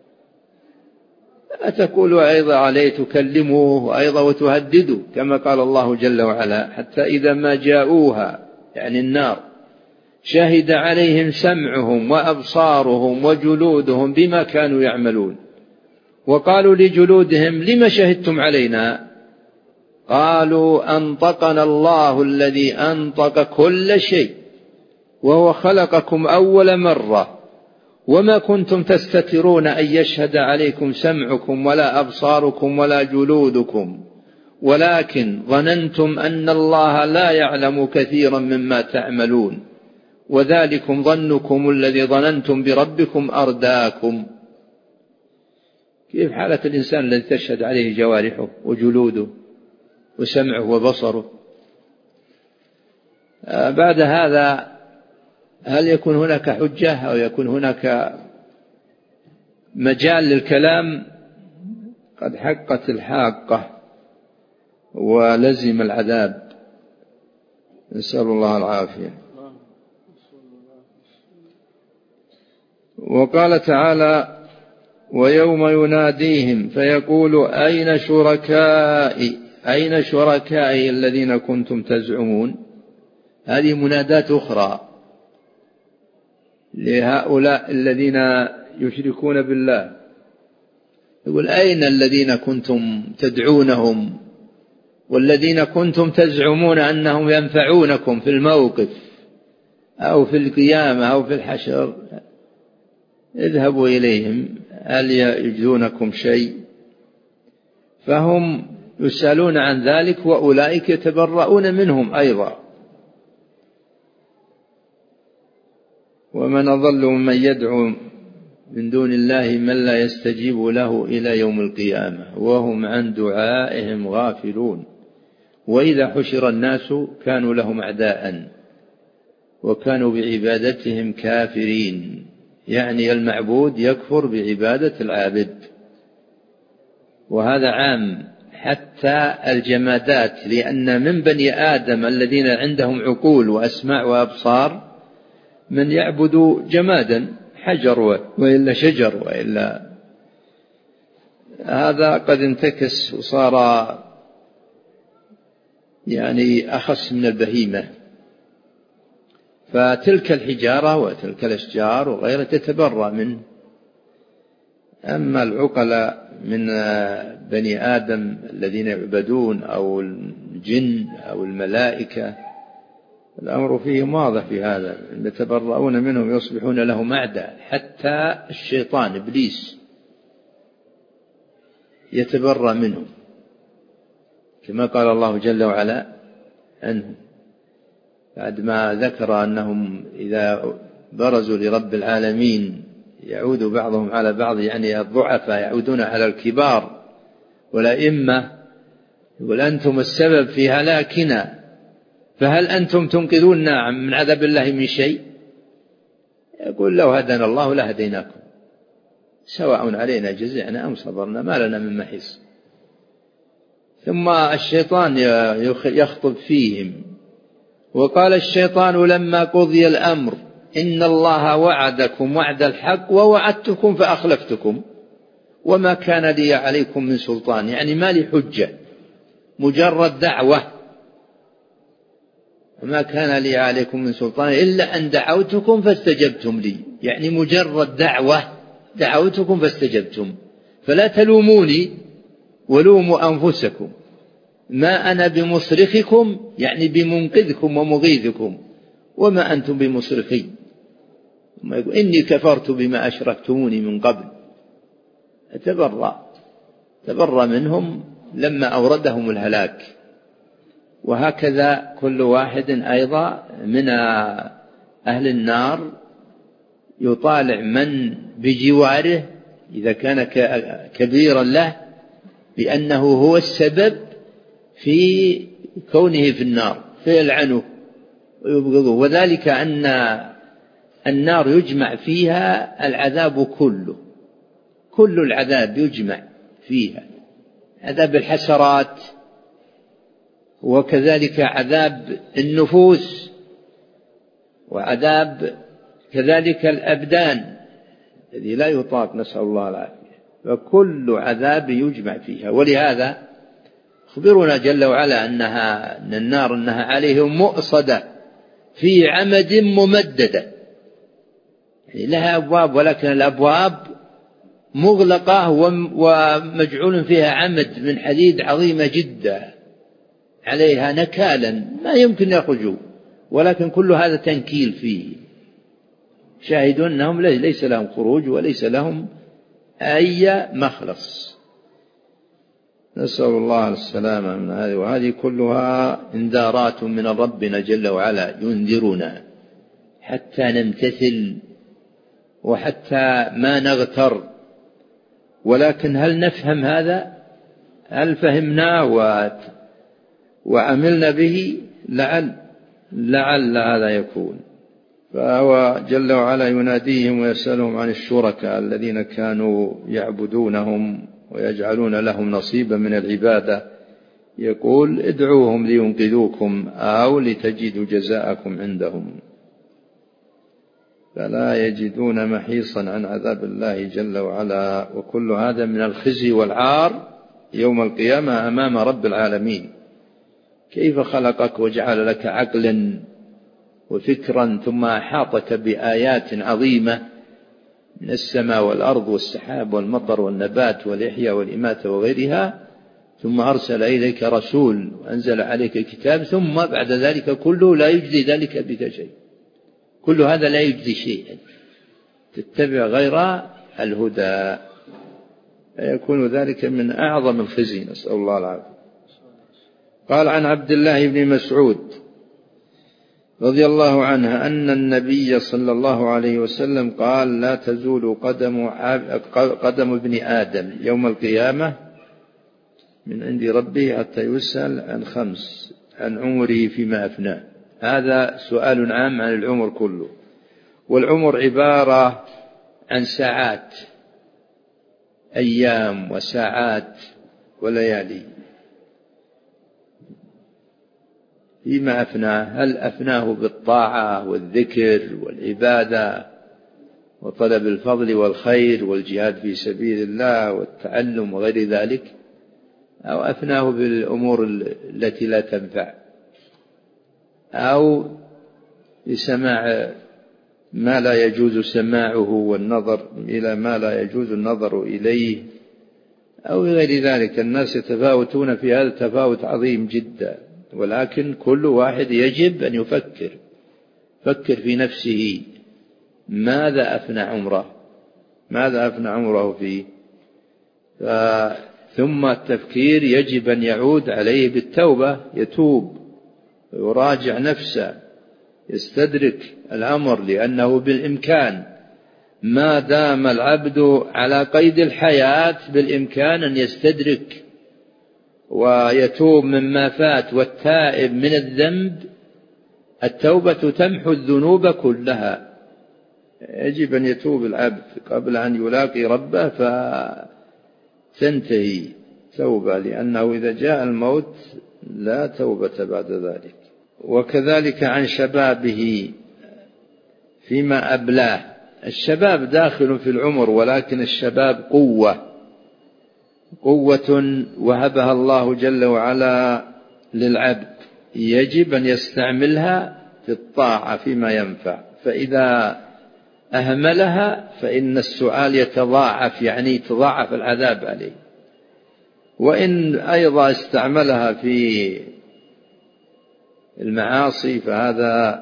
Speaker 2: أتقول أيضا عليه تكلموه وأيضا وتهددوا، كما قال الله جل وعلا حتى إذا ما جاءوها، يعني النار، شهد عليهم سمعهم وأبصارهم وجلودهم بما كانوا يعملون، وقالوا لجلودهم لما شهدتم علينا؟ قالوا أنطقنا الله الذي أنطق كل شيء وهو خلقكم أول مرة وما كنتم تستترون أن يشهد عليكم سمعكم ولا أبصاركم ولا جلودكم ولكن ظننتم أن الله لا يعلم كثيرا مما تعملون وذلكم ظنكم الذي ظننتم بربكم أرداكم. كيف حالة الإنسان الذي تشهد عليه جوارحه وجلوده وسمعه وبصره؟ بعد هذا هل يكون هناك حجة أو يكون هناك مجال للكلام؟ قد حقت الحاقة ولزم العذاب، نسأل الله العافية. وقال تعالى: ويوم يناديهم فيقول أين شركائي أين شركائي الذين كنتم تزعمون. هذه منادات أخرى لهؤلاء الذين يشركون بالله، يقول أين الذين كنتم تدعونهم والذين كنتم تزعمون أنهم ينفعونكم في الموقف أو في القيامة أو في الحشر، اذهبوا إليهم هل يجدونكم شيء؟ فهم يسألون عن ذلك وأولئك يتبرؤون منهم أيضا. ومن أضل ممن يدعو من دون الله من لا يستجيب له إلى يوم القيامة وهم عن دعائهم غافلون وإذا حشر الناس كانوا لهم أعداء وكانوا بعبادتهم كافرين، يعني المعبود يكفر بعبادة العابد. وهذا عام حتى الجمادات، لأن من بني آدم الذين عندهم عقول وأسماع وأبصار من يعبد جمادا، حجر وإلا شجر وإلا، هذا قد انتكس وصار يعني أخص من البهيمة. فتلك الحجارة وتلك الأشجار وغيرها تتبرأ منه. أما العقلاء من بني آدم الذين يعبدون أو الجن أو الملائكة الأمر فيهم واضح في هذا، يتبرؤون منهم يصبحون لهم أعداء. حتى الشيطان إبليس يتبرأ منهم كما قال الله جل وعلا عنهم بعد ما ذكر أنهم إذا برزوا لرب العالمين يعود بعضهم على بعض، يعني الضعفاء يعودون على الكبار والأئمة، يقول أنتم السبب في هلاكنا فهل أنتم تنقذوننا من عذاب الله من شيء؟ يقول لو هدانا الله لهديناكم سواء علينا جزعنا أم صبرنا ما لنا من محيص. ثم الشيطان يخطب فيهم وقال الشيطان لما قضي الأمر إن الله وعدكم وعد الحق ووعدتكم فأخلفتكم وما كان لي عليكم من سلطان، يعني ما لي حجة، مجرد دعوة، وما كان لي عليكم من سلطان إلا أن دعوتكم فاستجبتم لي، يعني مجرد دعوة دعوتكم فاستجبتم، فلا تلوموني ولوموا أنفسكم، ما أنا بمصرخكم يعني بمنقذكم ومغيثكم وما أنتم بمصرخي، إني كفرت بما أشركتموني من قبل. تبرأ تبرأ منهم لما أوردهم الهلاك. وهكذا كل واحد أيضا من أهل النار يطالع من بجواره إذا كان كبيرا له بأنه هو السبب في كونه في النار فيلعنه ويبغضه، وذلك أن النار يجمع فيها العذاب كله، كل العذاب يجمع فيها، عذاب الحسرات وكذلك عذاب النفوس وعذاب كذلك الأبدان الذي لا يطاق، نسأل الله العافية، فكل عذاب يجمع فيها. ولهذا أخبرنا جل وعلا أنها أن النار أنها عليهم مؤصدة في عمد ممددة، يعني لها أبواب ولكن الأبواب مغلقة ومجعول فيها عمد من حديد عظيمة جدا عليها نكالا ما يمكن يخرجوا، ولكن كل هذا تنكيل فيه، شاهدون أنهم ليس لهم خروج وليس لهم أي مخلص. نسأل الله السلامة من هذه، وهذه كلها انذارات من ربنا جل وعلا ينذرنا حتى نمتثل وحتى ما نغتر. ولكن هل نفهم هذا؟ هل فهمناه وعملنا به؟ لعل لعل هذا يكون. فهو جل وعلا يناديهم ويسألهم عن الشركاء الذين كانوا يعبدونهم ويجعلون لهم نصيبا من العبادة، يقول ادعوهم لينقذوكم أو لتجدوا جزاءكم عندهم، فلا يجدون محيصا عن عذاب الله جل وعلا. وكل هذا من الخزي والعار يوم القيامة أمام رب العالمين. كيف خلقك وجعل لك عقلا وفكرا ثم أحاطك بآيات عظيمة من السماء والأرض والسحاب والمطر والنبات والإحياء والإماتة وغيرها، ثم أرسل إليك رسول وأنزل عليك كتاب، ثم بعد ذلك كله لا يجزي ذلك بك شيء، كل هذا لا يجزي شيئا، تتبع غير الهدى، فيكون ذلك من أعظم الخزي، نسأل الله العافية. قال عن عبد الله بن مسعود رضي الله عنه أن النبي صلى الله عليه وسلم قال لا تزول قدم, قدم ابن آدم يوم القيامة من عند ربه حتى يسأل عن خمس: عن عمره فيما أفناه. هذا سؤال عام عن العمر كله، والعمر عبارة عن ساعات، أيام وساعات وليالي. فيما أفناه، هل أفناه بالطاعة والذكر والعبادة وطلب الفضل والخير والجهاد في سبيل الله والتعلم وغير ذلك، أو أفناه بالأمور التي لا تنفع، أو بسماع ما لا يجوز سماعه والنظر إلى ما لا يجوز النظر إليه أو غير ذلك. الناس يتفاوتون في هذا تفاوت عظيم جدا، ولكن كل واحد يجب أن يفكر فكر في نفسه ماذا أفنى عمره ماذا أفنى عمره فيه. ثم التفكير يجب أن يعود عليه بالتوبة، يتوب ويراجع نفسه، يستدرك الأمر، لأنه بالإمكان ما دام العبد على قيد الحياة بالإمكان أن يستدرك ويتوب مما فات. والتائب من الذنب التوبة تمحو الذنوب كلها. يجب أن يتوب العبد قبل أن يلاقي ربه فتنتهي توبة، لأنه إذا جاء الموت لا توبة بعد ذلك. وكذلك عن شبابه فيما أبلاه. الشباب داخل في العمر، ولكن الشباب قوة قوة وهبها الله جل وعلا للعبد، يجب أن يستعملها في الطاعة فيما ينفع، فإذا أهملها فإن السؤال يتضاعف، يعني يتضاعف العذاب عليه. وإن أيضا استعملها في المعاصي فهذا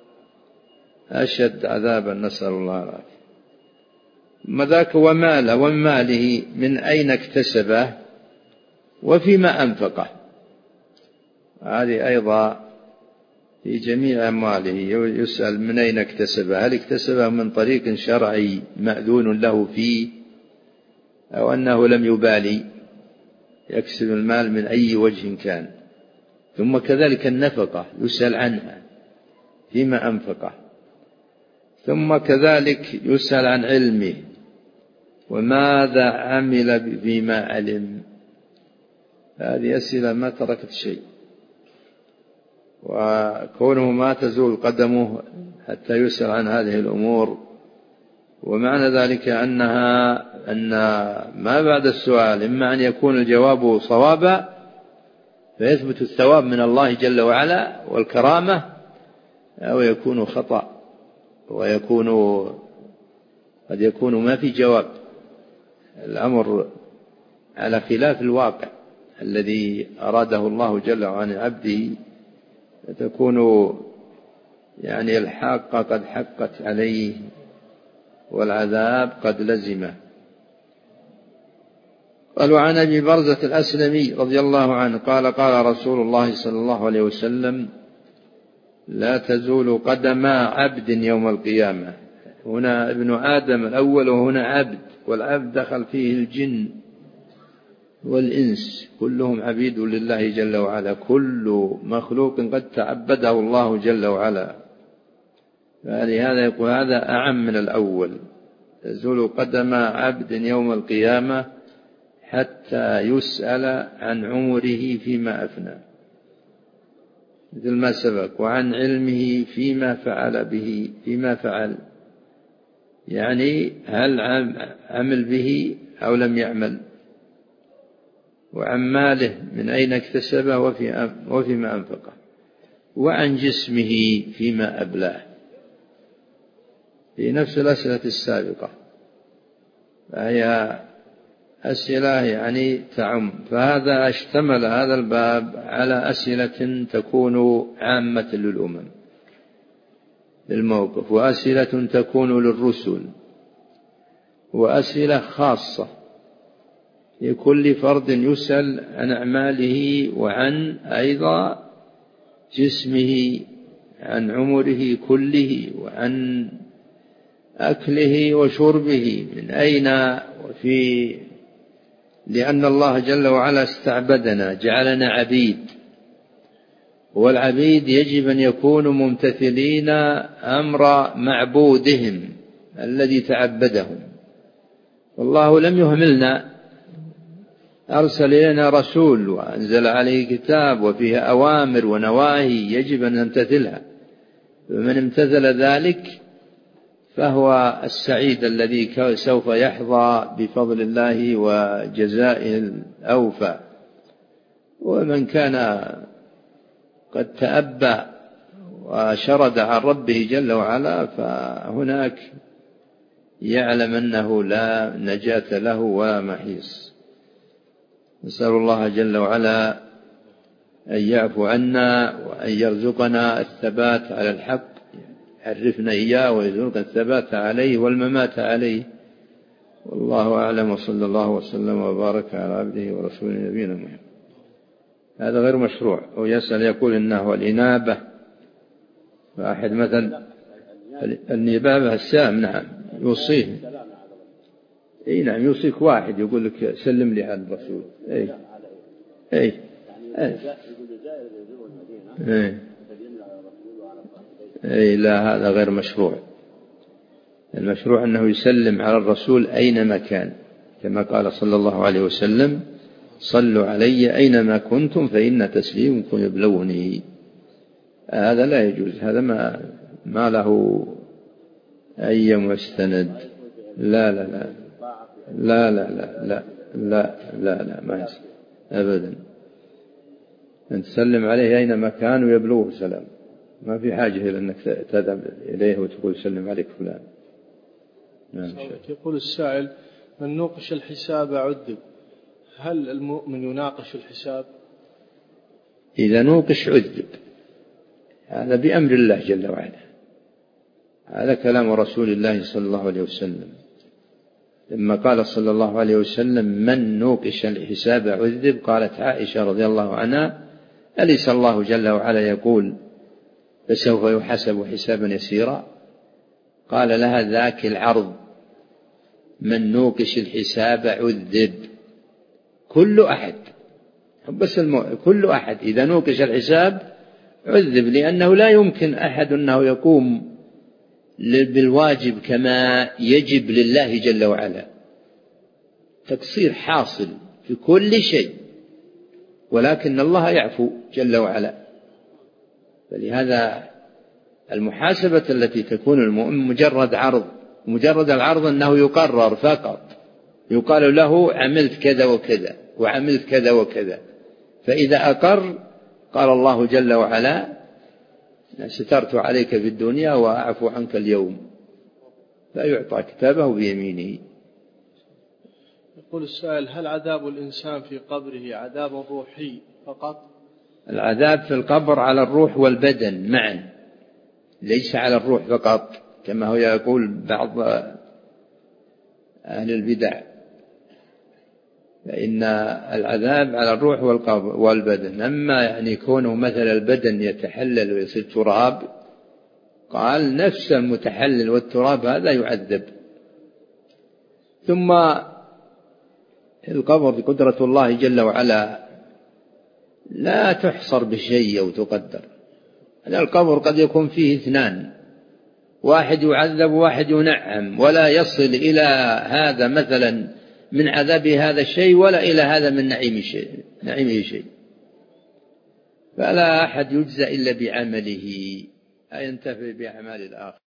Speaker 2: أشد عذابا، نسأل الله العافية. مذاك وماله وماله من أين اكتسبه وفيما أنفقه. هذه أيضا في جميع أمواله يسأل من أين اكتسبه، هل اكتسبه من طريق شرعي مأذون له فيه، أو أنه لم يبالي يكسب المال من أي وجه كان. ثم كذلك النفقة يسأل عنها فيما أنفقه. ثم كذلك يسأل عن علمه وماذا عمل فيما علم. هذه أسئلة ما تركت شيء. وكونه ما تزول قدمه حتى يسأل عن هذه الأمور، ومعنى ذلك أنها أن ما بعد السؤال إما أن يكون الجواب صوابا فيثبت الثواب من الله جل وعلا والكرامة، أو يكون خطأ ويكون قد يكون ما في جواب، الأمر على خلاف الواقع الذي أراده الله جل وعلا عبده، فتكون يعني الحق قد حقت عليه والعذاب قد لزمه. قال: وعن أبي برزة الأسلمي رضي الله عنه قال: قال رسول الله صلى الله عليه وسلم: لا تزول قدم عبد يوم القيامة. هنا ابن آدم الأول وهنا عبد، والعبد دخل فيه الجن والإنس، كلهم عبيد لله جل وعلا، كل مخلوق قد تعبده الله جل وعلا، فلهذا يقول هذا أعم من الأول. تزول قدم عبد يوم القيامة حتى يسأل عن عمره فيما أفنى، مثل ما سبق، وعن علمه فيما فعل به فيما فعل، يعني هل عمل به أو لم يعمل، وعن ماله من أين اكتسبه وفيما أنفقه، وعن جسمه فيما أبلاه، في نفس الأسئلة السابقة، فهي أسئلة يعني تعم. فهذا اشتمل هذا الباب على أسئلة تكون عامة للأمم للموقف، وأسئلة تكون للرسل، وأسئلة خاصة لكل فرد يسأل عن أعماله، وعن أيضا جسمه، عن عمره كله، وعن أكله وشربه من أين وفي، لأن الله جل وعلا استعبدنا، جعلنا عبيد، والعبيد يجب أن يكونوا ممتثلين أمر معبودهم الذي تعبدهم. والله لم يهملنا، أرسل إلينا رسول وأنزل عليه كتاب وفيه أوامر ونواهي يجب أن نمتثلها، فمن امتثل ذلك فهو السعيد الذي سوف يحظى بفضل الله وجزائه الأوفى. ومن كان قد تأبى وشرد عن ربه جل وعلا فهناك يعلم أنه لا نجاة له ولا محيص. نسأل الله جل وعلا أن يعفو عنا وأن يرزقنا الثبات على الحق، يعرفنا إياه ويرزقنا الثبات عليه والممات عليه. والله أعلم، وصلى الله وسلم وبارك على عبده ورسوله نبينا محمد. هذا غير مشروع. ويسأل يقول إنه الإنابة، واحد مثلا النبابة السام، نعم يوصيه، اي نعم يوصيك واحد يقول لك سلم لي على الرسول، اي اي اي, أي. أي لا، هذا غير مشروع. المشروع أنه يسلم على الرسول أينما كان، كما قال صلى الله عليه وسلم: صلوا علي أينما كنتم فإن تسليمكم يبلغني. هذا لا يجوز، هذا ما, ما له أي مستند. لا لا لا لا لا لا لا لا لا, لا ما يصير أبدا. أن تسلم عليه أينما كان ويبلغه سلام، ما في حاجة إلى أنك تذهب إليه وتقول سلم عليك فلان.
Speaker 1: نعم. يقول السائل: من نوقش الحساب عذب، هل المؤمن يناقش الحساب؟
Speaker 2: إذا نوقش عذب، هذا بأمر الله جل وعلا، هذا كلام رسول الله صلى الله عليه وسلم لما قال صلى الله عليه وسلم: من نوقش الحساب عذب. قالت عائشة رضي الله عنها: أليس الله جل وعلا يقول: فسوف يحاسب حسابا يسيرا؟ قال لها: ذاك العرض، من نوقش الحساب عذب. كل أحد، بس المو... كل أحد إذا نوقش الحساب عذب، لأنه لا يمكن أحد أنه يقوم بالواجب كما يجب لله جل وعلا. تقصير حاصل في كل شيء، ولكن الله يعفو جل وعلا. فلهذا المحاسبة التي تكون المؤمن مجرد عرض، مجرد العرض أنه يقرر فقط، يقال له عملت كذا وكذا وعملت كذا وكذا، فإذا أقر قال الله جل وعلا: سترت عليك في الدنيا وأعفو عنك اليوم، لا يعطى كتابه بيمينه.
Speaker 1: يقول السائل: هل عذاب الإنسان في قبره عذاب روحي فقط؟
Speaker 2: العذاب في القبر على الروح والبدن معا، ليس على الروح فقط كما هو يقول بعض أهل البدع، فإن العذاب على الروح والبدن. أما يعني كونه مثل البدن يتحلل ويصير تراب، قال نفس المتحلل والتراب هذا يعذب. ثم القبر قدرة الله جل وعلا لا تحصر بشيء أو تقدر. القبر قد يكون فيه اثنان، واحد يعذب وواحد ينعم، ولا يصل إلى هذا مثلا من عذاب هذا الشيء ولا إلى هذا من نعيم شيء نعيمه شيء. فلا أحد يجزى إلا بعمله، أي ينتفع بأعمال الآخر.